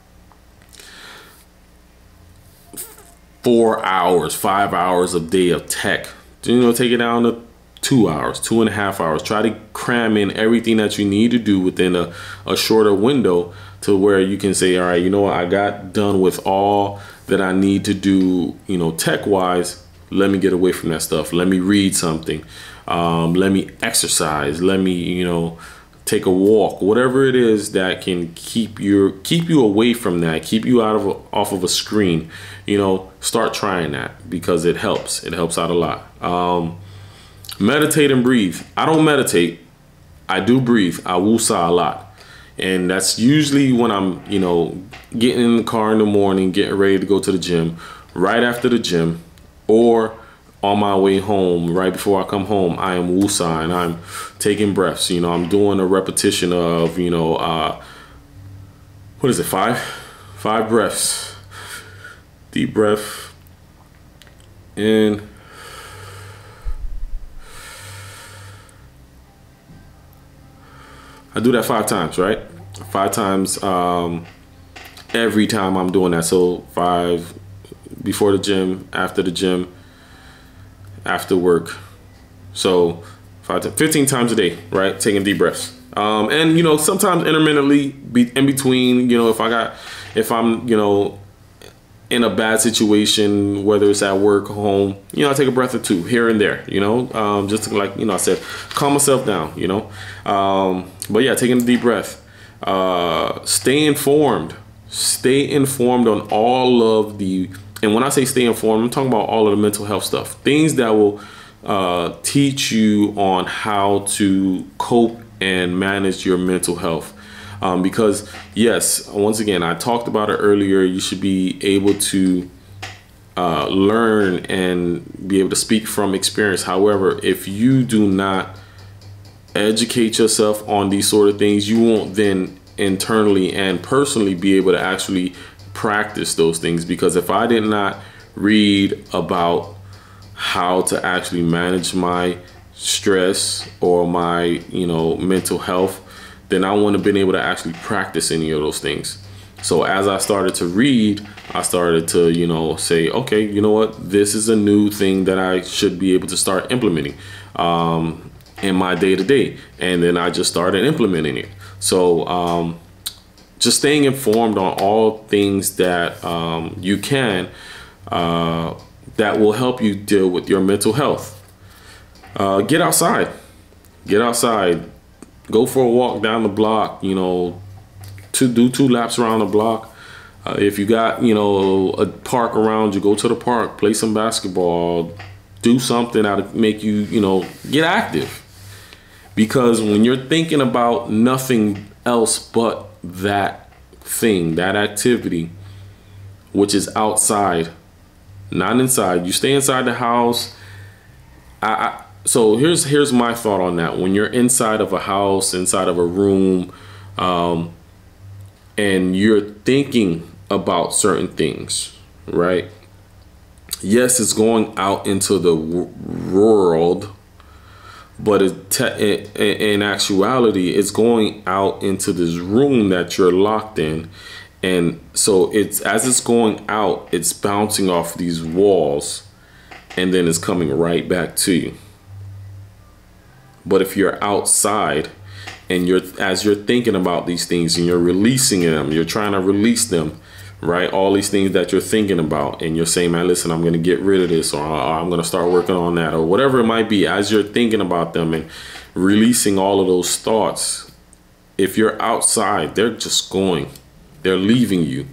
four hours, five hours a day of tech, you know, take it down to two hours, two and a half hours. Try to cram in everything that you need to do within a, a shorter window to where you can say, all right, you know what, I got done with all that I need to do, you know, tech wise. Let me get away from that stuff. Let me read something. Um, let me exercise. Let me, you know, take a walk. Whatever it is that can keep your keep you away from that, keep you out of a, off of a screen. You know, start trying that because it helps. It helps out a lot. Um, meditate and breathe. I don't meditate. I do breathe. I woosah a lot. And that's usually when I'm, you know, getting in the car in the morning, getting ready to go to the gym, right after the gym, or on my way home, right before I come home, I am woosah and I'm taking breaths. You know, I'm doing a repetition of, you know, uh, what is it, five? Five breaths. Deep breath in. I do that five times, right? Five times um, every time I'm doing that. So five before the gym, after the gym, after work. So five to fifteen times a day, right? Taking deep breaths. Um, and, you know, sometimes intermittently be in between, you know, if I got, if I'm, you know, in a bad situation, whether it's at work or home, you know, I take a breath or two here and there, you know, um, just to, like, you know, I said, calm myself down, you know. Um, but yeah, taking a deep breath. Uh, stay informed. Stay informed on all of the, and when I say stay informed, I'm talking about all of the mental health stuff. Things that will uh, teach you on how to cope and manage your mental health. Um, because yes, once again, I talked about it earlier, you should be able to uh, learn and be able to speak from experience. However, if you do not educate yourself on these sort of things, you won't then internally and personally be able to actually practice those things. Because if I did not read about how to actually manage my stress or my, you know, mental health, then I wouldn't have been able to actually practice any of those things. So as I started to read, I started to, you know, say, okay, you know what, this is a new thing that I should be able to start implementing um, in my day to day. And then I just started implementing it. So um, just staying informed on all things that um, you can uh, that will help you deal with your mental health. Uh, get outside, get outside, go for a walk down the block, you know, to do two laps around the block. Uh, if you got, you know, a park around you, go to the park, play some basketball, do something that'll make you, you know, get active. Because when you're thinking about nothing else but that thing, that activity, which is outside, not inside, you stay inside the house. I, I So here's here's my thought on that. When you're inside of a house, inside of a room, um, and you're thinking about certain things, right? Yes, it's going out into the world, but it in, in actuality, it's going out into this room that you're locked in. And so it's as it's going out, it's bouncing off these walls, and then it's coming right back to you. But if you're outside and you're, as you're thinking about these things and you're releasing them, you're trying to release them, right? All these things that you're thinking about, and you're saying, man, listen, I'm going to get rid of this, or I'm going to start working on that, or whatever it might be. As you're thinking about them and releasing all of those thoughts, if you're outside, they're just going, they're leaving you.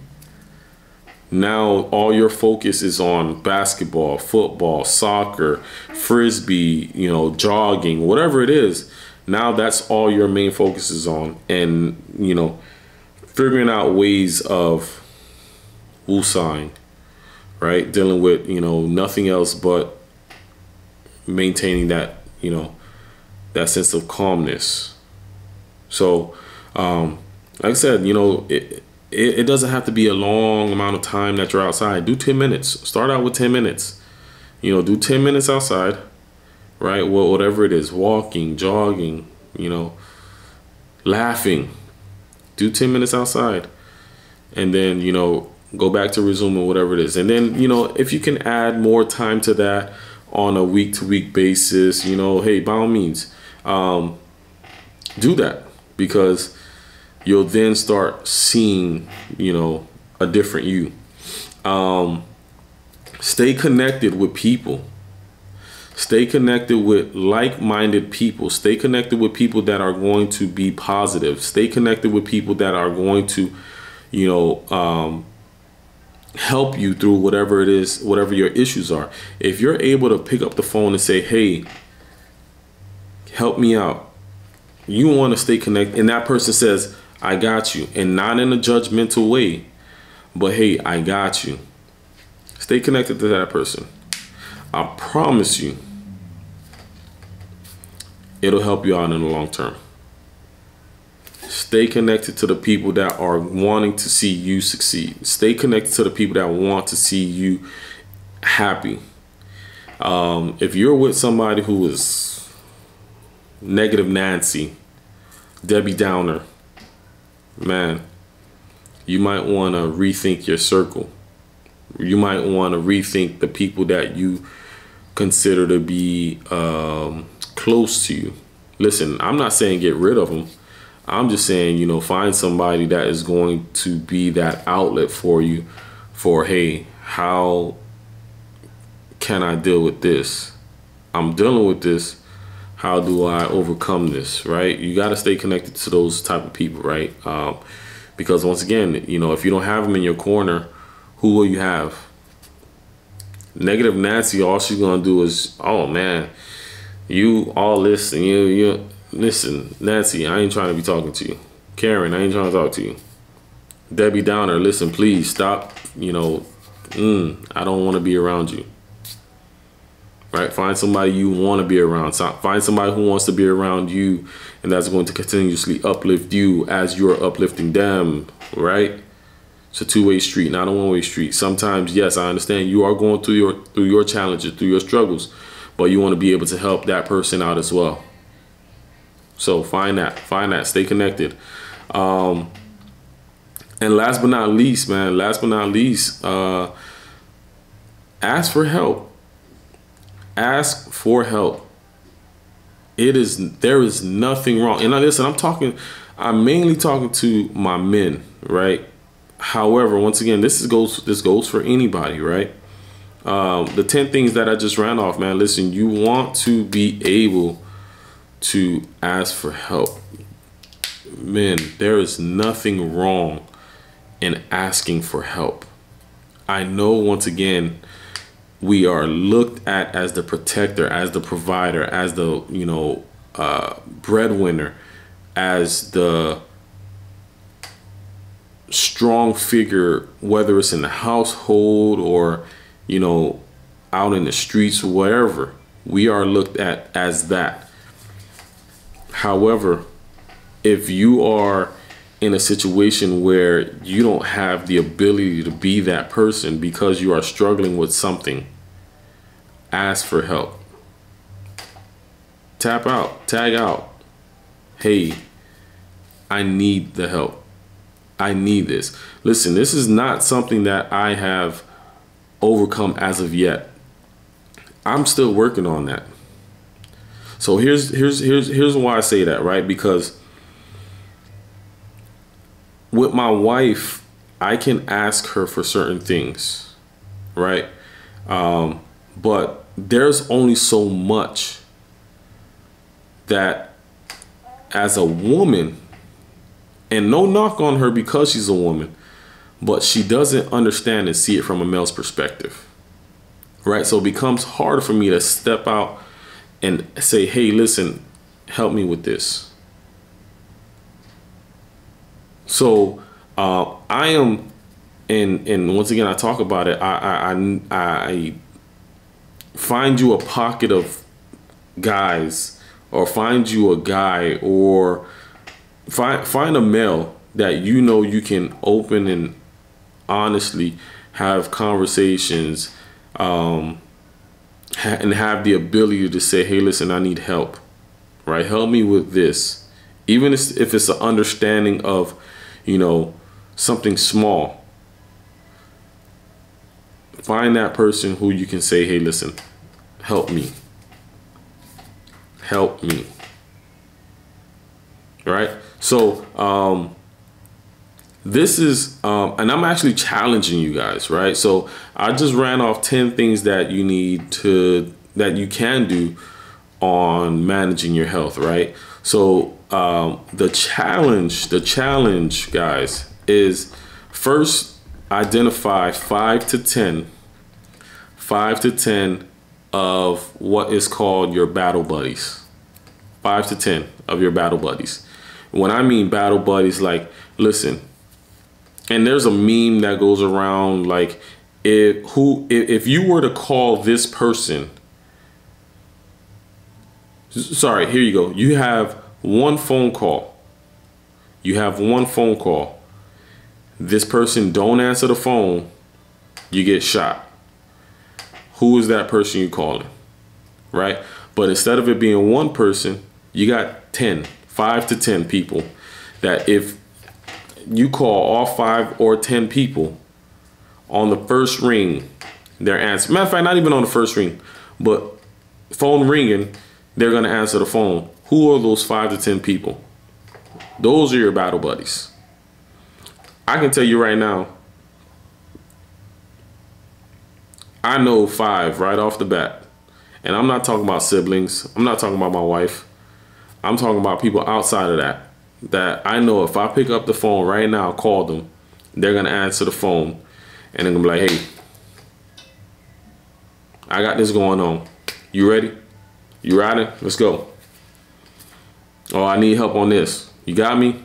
Now all your focus is on basketball, football, soccer, frisbee, you know, jogging, whatever it is. Now that's all your main focus is on. And, you know, figuring out ways of woosahing, right? Dealing with, you know, nothing else but maintaining that, you know, that sense of calmness. So, um, like I said, you know, it, It, it doesn't have to be a long amount of time that you're outside. Do ten minutes. Start out with ten minutes. You know, do ten minutes outside, right? Well, whatever it is, walking, jogging, you know, laughing. Do ten minutes outside. And then, you know, go back to resuming whatever it is. And then, you know, if you can add more time to that on a week-to-week basis, you know, hey, by all means, um, do that. Because you'll then start seeing, you know, a different you. Um, stay connected with people. Stay connected with like-minded people. Stay connected with people that are going to be positive. Stay connected with people that are going to, you know, um, help you through whatever it is, whatever your issues are. If you're able to pick up the phone and say, hey, help me out. You want to stay connected. And that person says, I got you. And not in a judgmental way, but hey, I got you. Stay connected to that person. I promise you, it'll help you out in the long term. Stay connected to the people that are wanting to see you succeed. Stay connected to the people that want to see you happy. Um, if you're with somebody who is negative Nancy, Debbie Downer, man, you might want to rethink your circle. You might want to rethink the people that you consider to be um, close to you. Listen, I'm not saying get rid of them. I'm just saying, you know, find somebody that is going to be that outlet for you for, hey, how can I deal with this? I'm dealing with this. How do I overcome this, right? You got to stay connected to those type of people, right? Um, because once again, you know, if you don't have them in your corner, who will you have? Negative Nancy, all she's going to do is, oh, man, you all this and you, you, listen, Nancy, I ain't trying to be talking to you. Karen, I ain't trying to talk to you. Debbie Downer, listen, please stop, you know, mm, I don't want to be around you. Right? Find somebody you want to be around. Find somebody who wants to be around you and that's going to continuously uplift you as you're uplifting them, right? It's a two-way street, not a one-way street. Sometimes, yes, I understand you are going through your through your challenges, through your struggles, but you want to be able to help that person out as well. So find that, find that, stay connected. Um, and last but not least, man, last but not least, uh, ask for help. Ask for help. It is, there is nothing wrong. And now listen, I'm talking, I'm mainly talking to my men, right? However, once again, this is goes, this goes for anybody, right? Um, the ten things that I just ran off, man, listen, you want to be able to ask for help. Man, there is nothing wrong in asking for help. I know, once again, we are looked at as the protector, as the provider, as the, you know, uh, breadwinner, as the strong figure, whether it's in the household or, you know, out in the streets, wherever. We are looked at as that. However, if you are in a situation where you don't have the ability to be that person because you are struggling with something, ask for help. Tap out, tag out. Hey, I need the help. I need this. Listen, this is not something that I have overcome as of yet. I'm still working on that. So here's here's here's here's why I say that, right? Because with my wife, I can ask her for certain things, right? Um, but there's only so much that as a woman, and no knock on her because she's a woman, but she doesn't understand and see it from a male's perspective, right? So it becomes harder for me to step out and say, hey, listen, help me with this. So uh, I am, and and once again, I talk about it. I I I, I find you a pocket of guys, or find you a guy, or find find a male that you know you can open and honestly have conversations, um, ha and have the ability to say, hey, listen, I need help, right? Help me with this. Even if it's an understanding of, you know, something small. Find that person who you can say, hey, listen, help me. Help me. Right? So, um, this is, um, and I'm actually challenging you guys, right? So I just ran off ten things that you need to, that you can do on managing your health, right? So um, the challenge, the challenge, guys, is first identify five to ten, five to ten of what is called your battle buddies. Five to ten of your battle buddies. When I mean battle buddies, like, listen, and there's a meme that goes around, like, if who if, if you were to call this person, sorry, here you go. You have one phone call. You have one phone call. This person don't answer the phone, you get shot. Who is that person you calling? Right? But instead of it being one person, you got ten, five to ten people that if you call all five or ten people on the first ring, they're answering. Matter of fact, not even on the first ring, but phone ringing, they're going to answer the phone. Who are those five to ten people? Those are your battle buddies. I can tell you right now, I know five right off the bat. And I'm not talking about siblings. I'm not talking about my wife. I'm talking about people outside of that. That I know if I pick up the phone right now, call them, they're going to answer the phone. And they're going to be like, hey, I got this going on. You ready? You riding? Let's go. Oh, I need help on this. You got me?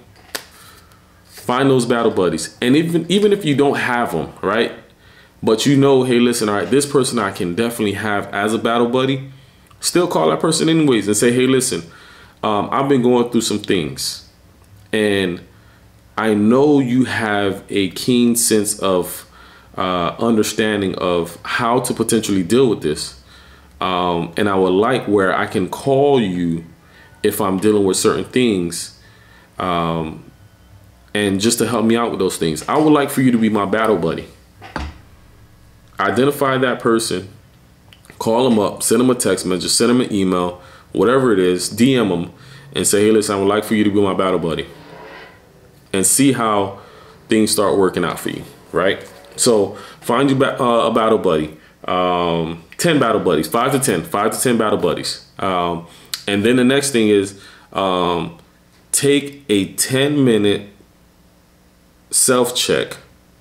Find those battle buddies. And even, even if you don't have them, right? But you know, hey, listen, all right, this person I can definitely have as a battle buddy. Still call that person anyways and say, hey, listen, um, I've been going through some things. And I know you have a keen sense of uh, understanding of how to potentially deal with this. Um, and I would like where I can call you if I'm dealing with certain things. Um, and just to help me out with those things. I would like for you to be my battle buddy. Identify that person, call them up, send them a text message, send them an email, whatever it is, D M them and say, hey, listen, I would like for you to be my battle buddy. And see how things start working out for you, right? So find you ba uh, a battle buddy, um, ten battle buddies, five to ten, five to ten battle buddies. Um, and then the next thing is um, take a ten minute self-check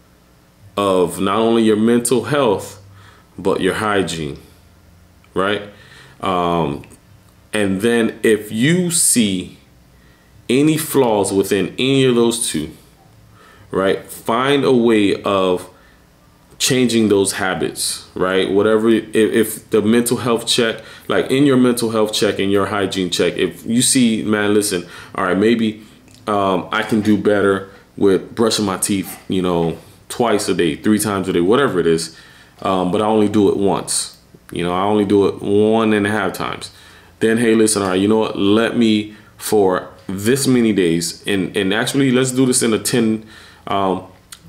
of not only your mental health, but your hygiene, right? Um, and then if you see any flaws within any of those two, right? Find a way of changing those habits, right? Whatever, if, if the mental health check, like in your mental health check and your hygiene check, if you see, man, listen, all right, maybe um, I can do better with brushing my teeth, you know, twice a day, three times a day, whatever it is. Um, but I only do it once. You know, I only do it one and a half times. Then, hey, listen, all right, you know what? Let me, for this many days, and, and actually, let's do this in a ten, um,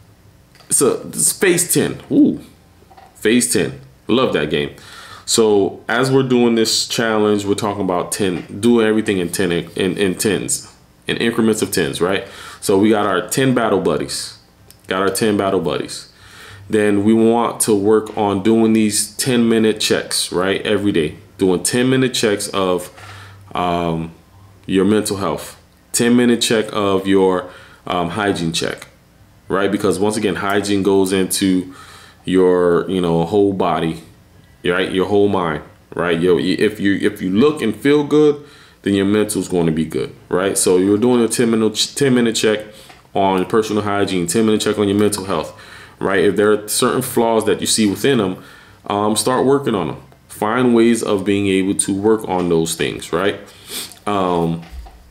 so it's phase ten. Ooh, phase ten. Love that game. So as we're doing this challenge, we're talking about ten, doing everything in ten, in, in tens, in increments of tens, right? So we got our ten battle buddies. Got our ten battle buddies. Then we want to work on doing these ten minute checks, right? Every day. Doing ten minute checks of um, your mental health. ten minute check of your um, hygiene check, right? Because once again, hygiene goes into your, you know, whole body, right? Your whole mind, right? Yo, if you, if you look and feel good, then your mental is going to be good, right? So you're doing a ten minute check on your personal hygiene, ten minute check on your mental health, right? If there are certain flaws that you see within them, um, start working on them. Find ways of being able to work on those things, right? Um,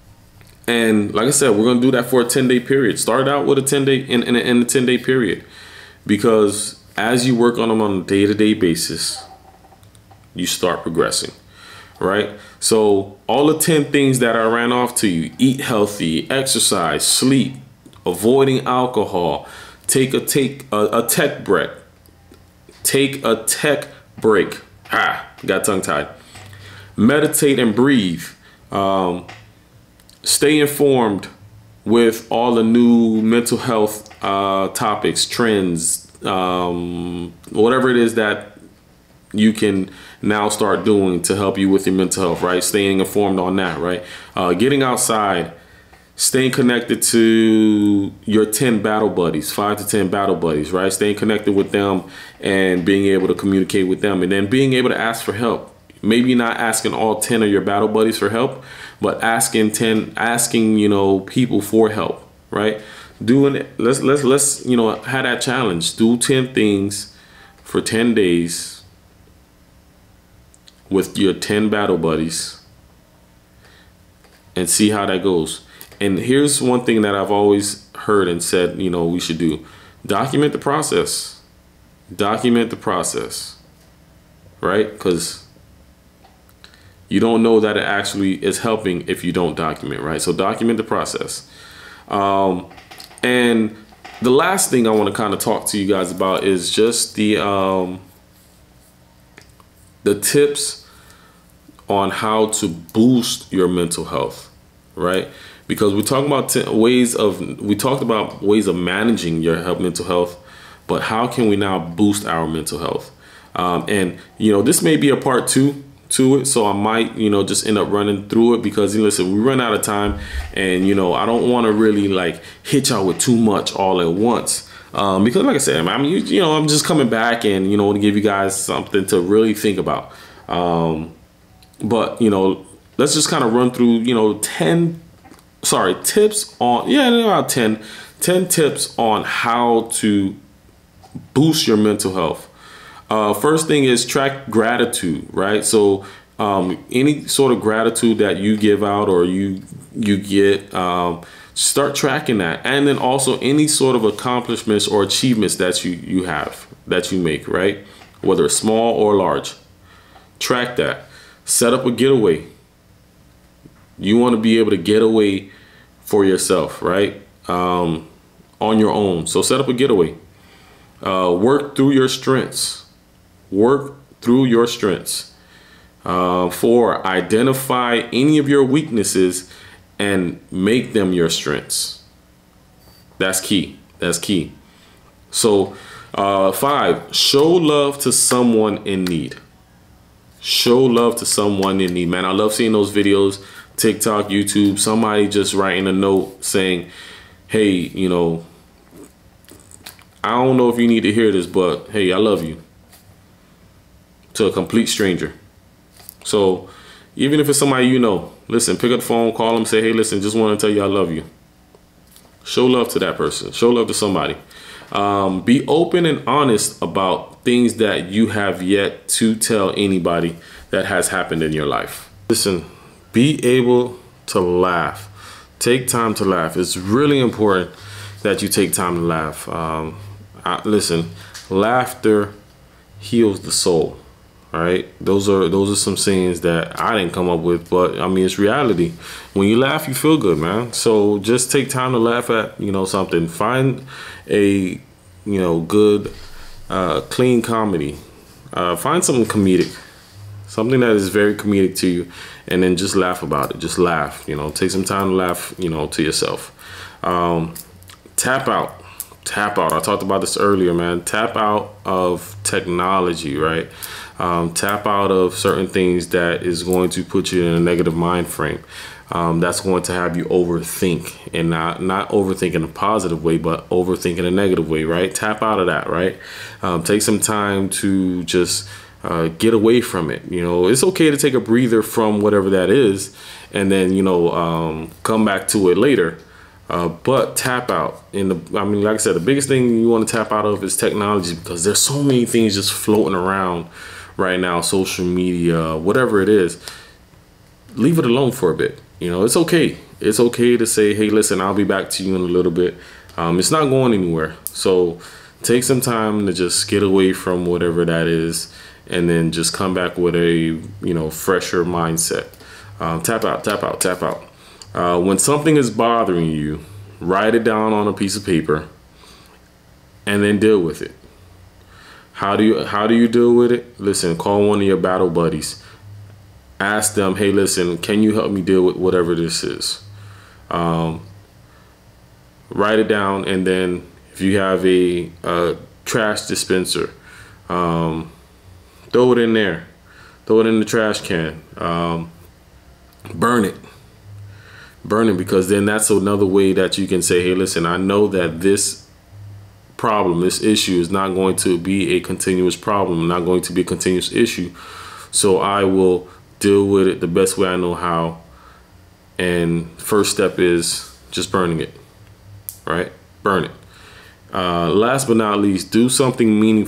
and like I said, we're going to do that for a ten day period. Start out with a ten day in, in, a, in a ten day period, because as you work on them on a day to day basis, you start progressing, right? So all the ten things that I ran off to you: eat healthy, exercise, sleep, avoiding alcohol, take a take a, a tech break, take a tech break. Ah, got tongue tied. Meditate and breathe. Um, stay informed with all the new mental health uh, topics, trends, um, whatever it is that you can now start doing to help you with your mental health, right? Staying informed on that, right? Uh, getting outside. Staying connected to your ten battle buddies, five to ten battle buddies, right? Staying connected with them and being able to communicate with them, and then being able to ask for help. Maybe not asking all ten of your battle buddies for help, but asking ten, asking, you know, people for help, right? Doing it. Let's, let's, let's, you know, have that challenge. Do ten things for ten days with your ten battle buddies and see how that goes. And here's one thing that I've always heard and said, you know, we should do. Document the process. Document the process. Right? Because you don't know that it actually is helping if you don't document, right? So document the process. Um, and the last thing I want to kind of talk to you guys about is just the um, the tips on how to boost your mental health, right? Because we're talking about t ways of, we talked about ways of managing your health, mental health, but how can we now boost our mental health? Um, and, you know, this may be a part two to it, so I might, you know, just end up running through it because, listen, we run out of time, and, you know, I don't want to really like hit y'all with too much all at once. Um, because like I said, I mean, you, you know, I'm just coming back and, you know, to give you guys something to really think about. Um, but, you know, let's just kind of run through, you know, ten, sorry, tips on, yeah, about ten, ten tips on how to boost your mental health. Uh, first thing is track gratitude, right? So um, any sort of gratitude that you give out or you you get, um, start tracking that. And then also any sort of accomplishments or achievements that you, you have, that you make, right? Whether it's small or large. Track that. Set up a getaway. You want to be able to get away for yourself, right? Um, on your own. So set up a getaway. Uh, work through your strengths. Work through your strengths. Uh, four, identify any of your weaknesses and make them your strengths. That's key. That's key. So uh, five, show love to someone in need. Show love to someone in need, man. I love seeing those videos, TikTok, YouTube, somebody just writing a note saying, hey, you know, I don't know if you need to hear this, but hey, I love you. To a complete stranger. So even if it's somebody you know, listen, pick up the phone, call them, say, hey, listen, just want to tell you I love you. Show love to that person. Show love to somebody. Um, be open and honest about things that you have yet to tell anybody that has happened in your life. Listen, be able to laugh. Take time to laugh. It's really important that you take time to laugh. Um, I, listen, laughter heals the soul. All right, those are those are some sayings that I didn't come up with, but I mean, it's reality. When you laugh, you feel good, man. So just take time to laugh at, you know, something. Find a, you know, good, uh, clean comedy. Uh, find something comedic, something that is very comedic to you, and then just laugh about it. Just laugh, you know. Take some time to laugh, you know, to yourself. Um, tap out. Tap out. I talked about this earlier, man. Tap out of technology, right? Um, tap out of certain things that is going to put you in a negative mind frame. Um, that's going to have you overthink, and not not overthink in a positive way, but overthink in a negative way, right? Tap out of that, right? Um, take some time to just uh, get away from it. You know, it's okay to take a breather from whatever that is, and then, you know, um, come back to it later. Uh, but tap out. In the, I mean, like I said, the biggest thing you want to tap out of is technology, because there's so many things just floating around right now, social media, whatever it is. Leave it alone for a bit. You know, it's okay. It's okay to say, hey, listen, I'll be back to you in a little bit. Um, it's not going anywhere. So take some time to just get away from whatever that is, and then just come back with a, you know, fresher mindset. Um, tap out, tap out, tap out. Uh, when something is bothering you, write it down on a piece of paper and then deal with it. How do you how do you deal with it? Listen, call one of your battle buddies. Ask them, hey, listen, can you help me deal with whatever this is? Um, write it down, and then if you have a, a trash dispenser, um, throw it in there. Throw it in the trash can. Um, burn it. Burn it, because then that's another way that you can say, hey, listen, I know that this problem, this issue is not going to be a continuous problem, not going to be a continuous issue. So I will deal with it the best way I know how. And first step is just burning it, right? Burn it. Uh, last but not least, do something meaningful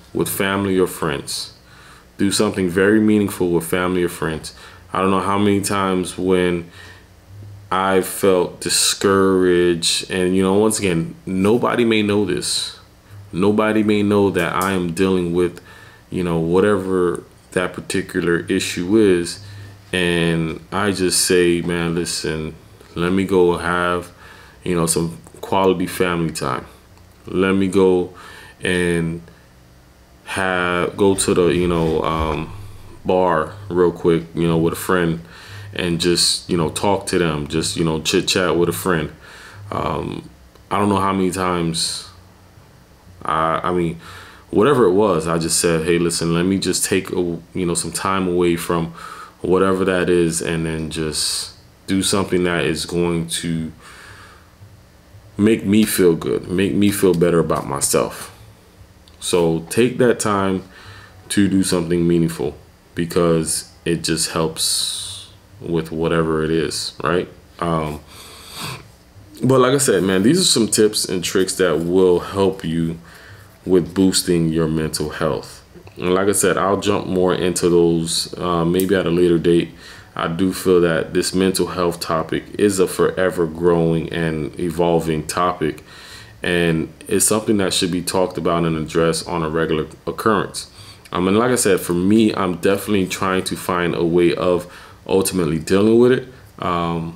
with family or friends. Do something very meaningful with family or friends. I don't know how many times when I felt discouraged, and you know, once again, nobody may know this. Nobody may know that I am dealing with, you know, whatever that particular issue is. And I just say, man, listen, let me go have, you know, some quality family time. Let me go and have, go to the, you know, um, bar real quick, you know, with a friend, and just, you know, talk to them, just, you know, chit chat with a friend. Um, I don't know how many times, I, I mean, whatever it was, I just said, hey, listen, let me just take, a, you know, some time away from whatever that is, and then just do something that is going to make me feel good, make me feel better about myself. So take that time to do something meaningful, because it just helps with whatever it is, right? Um, but like I said, man, these are some tips and tricks that will help you with boosting your mental health. And like I said, I'll jump more into those uh, maybe at a later date. I do feel that this mental health topic is a forever growing and evolving topic, and it's something that should be talked about and addressed on a regular occurrence. I mean, like I said, for me, I'm definitely trying to find a way of ultimately dealing with it, um,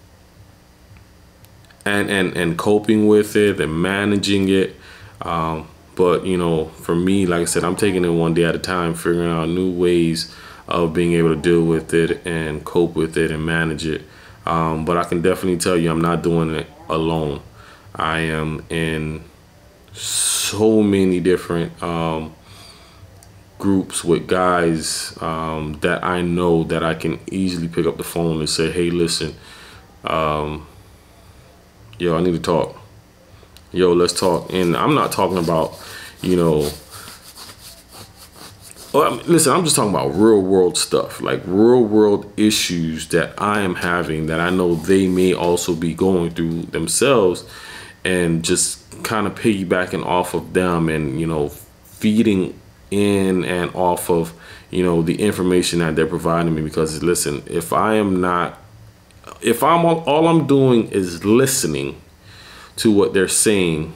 and and and coping with it and managing it. Um, but you know, for me, like I said, I'm taking it one day at a time, figuring out new ways of being able to deal with it and cope with it and manage it. Um, but I can definitely tell you, I'm not doing it alone. I am in so many different um, groups with guys um, that I know that I can easily pick up the phone and say, hey, listen, um, yo, I need to talk. Yo, let's talk. And I'm not talking about, you know, well, I mean, listen, I'm just talking about real world stuff, like real world issues that I am having that I know they may also be going through themselves, and just kind of piggybacking off of them and, you know, feeding in and off of, you know, the information that they're providing me. Because listen, if I am not, if I'm all I'm doing is listening to what they're saying,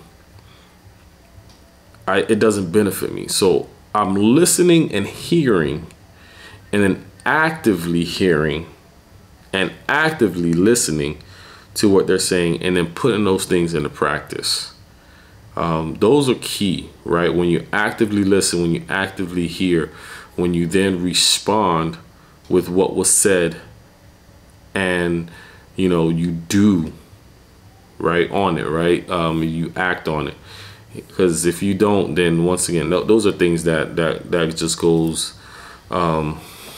I it doesn't benefit me. So I'm listening and hearing, and then actively hearing and actively listening to what they're saying, and then putting those things into practice. Um, those are key, right? When you actively listen, when you actively hear, when you then respond with what was said, and, you know, you do right on it, right? Um, you act on it. Because if you don't, then once again, th those are things that that that just goes. Um,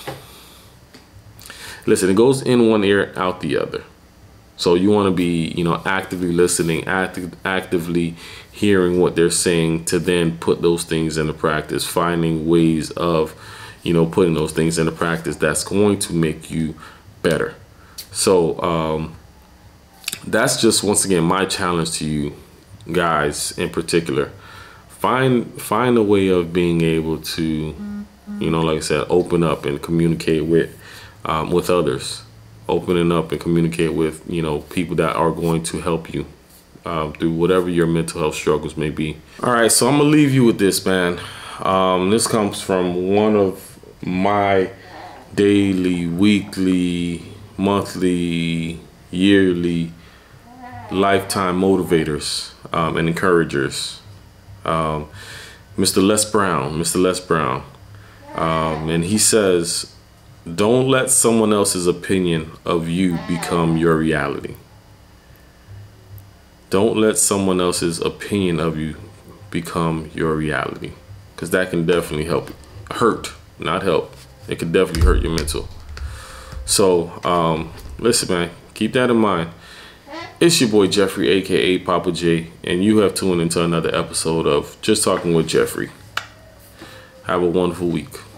listen, it goes in one ear, out the other. So you want to be, you know, actively listening, active, actively hearing what they're saying, to then put those things into practice, finding ways of, you know, putting those things into practice that's going to make you better. So um, that's just, once again, my challenge to you guys in particular. Find find a way of being able to, you know, like I said, open up and communicate with um, with others. Opening up and communicate with, you know, people that are going to help you um, through whatever your mental health struggles may be. All right, so I'm gonna leave you with this, man. Um, this comes from one of my daily, weekly, monthly, yearly, lifetime motivators um, and encouragers. Um, Mister Les Brown, Mister Les Brown. Um, and he says, don't let someone else's opinion of you become your reality. Don't let someone else's opinion of you become your reality. Because that can definitely help, hurt, not help. It can definitely hurt your mental. So, um, listen, man, keep that in mind. It's your boy Jeffrey, aka Papa J, and you have tuned into another episode of Just Talking with Jeffrey. Have a wonderful week.